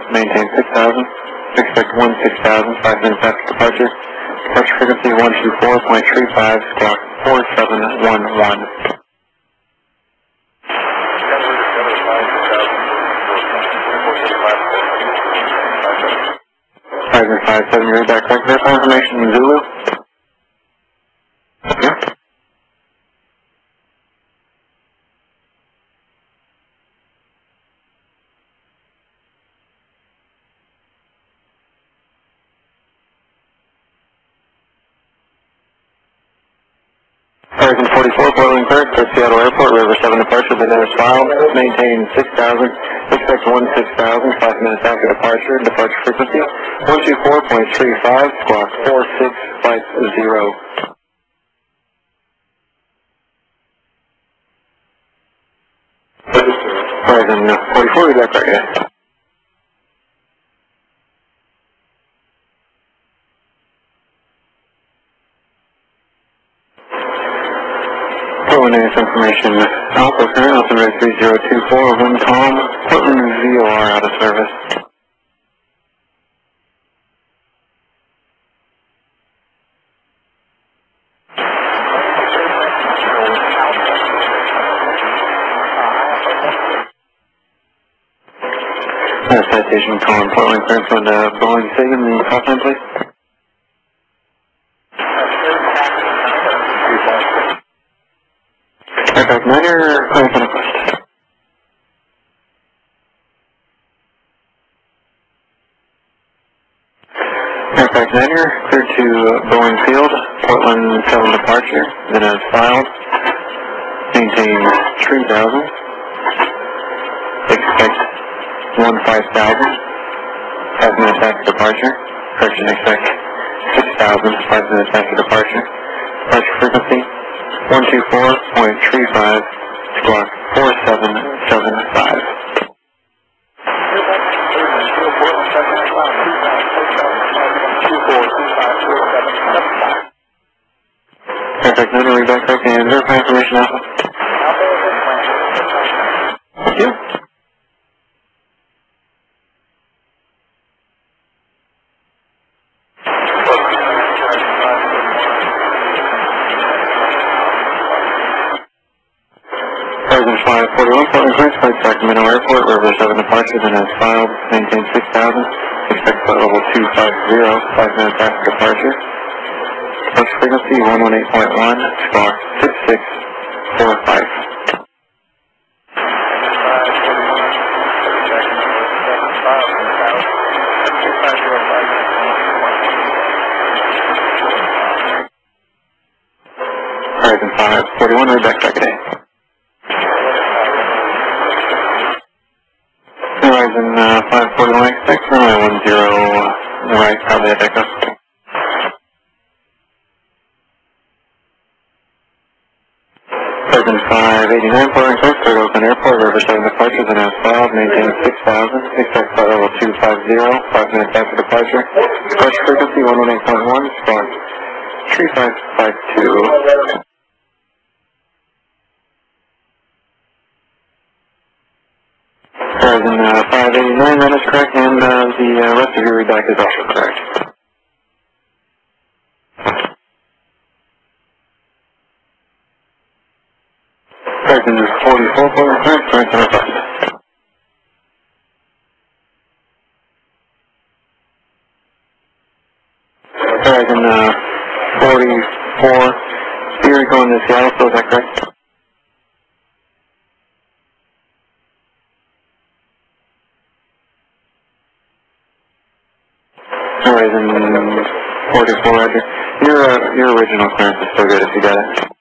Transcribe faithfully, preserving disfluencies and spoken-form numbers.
maintain six thousand. Expect one six thousand, five minutes after departure. Departure frequency one two four point three five, squawk four seven one one. Horizon five seven, you're back correct. Verify information in Zulu. Yeah. Horizon forty-four, Portland Clear, to Seattle Airport, River seven departure, Banana Smile, maintain six thousand, expect one six thousand, five minutes after departure, departure frequency one two four point three five, squawk four six five zero. Horizon forty-four, we got right here. Portland A S information, Alpha current, altimeter three zero two four, wind calm, Portland V O R out of service. Uh, citation calling Portland clearance on uh, Boeing Sagan, the top line please. Aircraft Niner, clearance on a quest. Aircraft Niner, clear to Boeing Field, Portland seven departure, then as filed, maintain three thousand, expect one five thousand, five minutes after departure, correction expect six thousand, five minutes after departure, departure frequency one two four point three five, squawk four seven seven five. Perfect, no, no, we back correct, and verify information Alpha. Thank you. Horizon five forty-one, Portland Clearance, flight Sacramento Airport, River seven departure, then as filed, maintain six thousand, expect flight level two five zero, five minutes after departure. Departure frequency one one eight point one, squawk six six four five. Horizon five forty-one, read back second A. Horizon uh, five forty-one, expect runway one zero, right, probably at Echo. Horizon five eighty-nine, Portland Clearance, third open airport, River seven departure, then as filed, maintain six thousand, expect flight level two five zero, five minutes after departure. Departure frequency one one eight point one, squawk three five five two. Horizon uh, five eighty-nine, that is correct, and uh, the uh, rest of your readback is also correct. Horizon forty-four, Portland Clearance, clearance on request. Horizon uh, forty-four, you're going to Seattle, so is that correct? Horizon forty-four, Roger. Your, uh, your original clearance is still good if you got it.